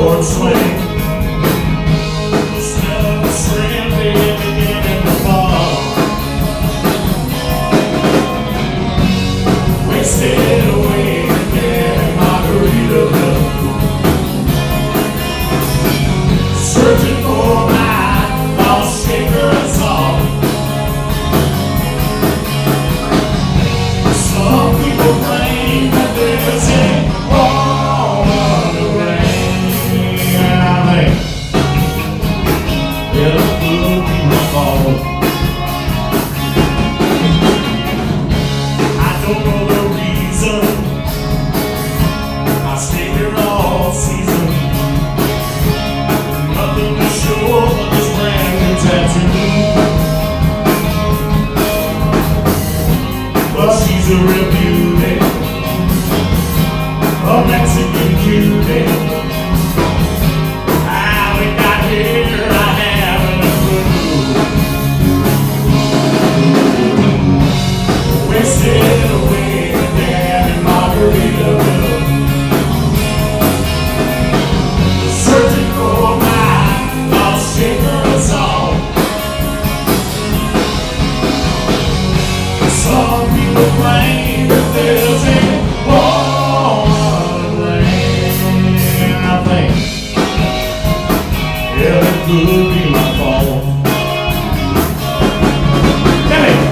chord swing. The smell of the spring beginning to fall. Wasted away again in Margaritaville, searching for my lost secret song. Some people claim that there's a wall on the rain, and I think it could be my fault. I don't know the reason I stay here all season. Nothing to show but this brand new tattoo. Well, she's a real beauty, a Mexican cutie. How we got here, I haven't a clue. Wasted away again in Margaritaville, searching for my lost secret song. Some people claim that there's a wall on the rain, and I think, yeah, it could be my fault. Get it!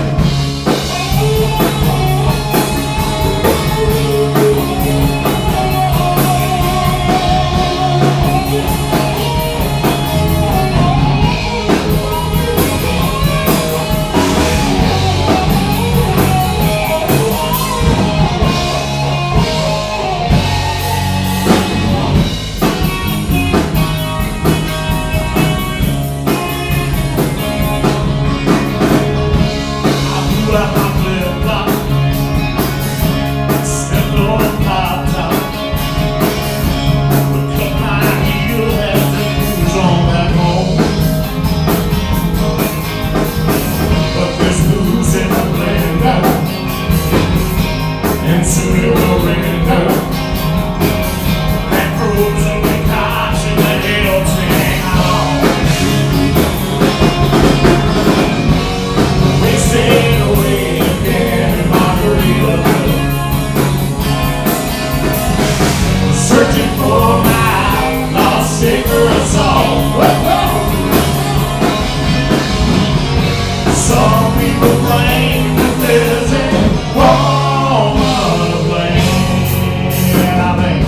Some people claim that there's a wall on the rain, and I think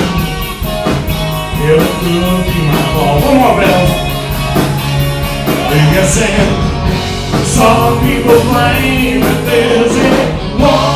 it could be my fault. One more, Bill. Leave you singing. Some people claim that there's a wall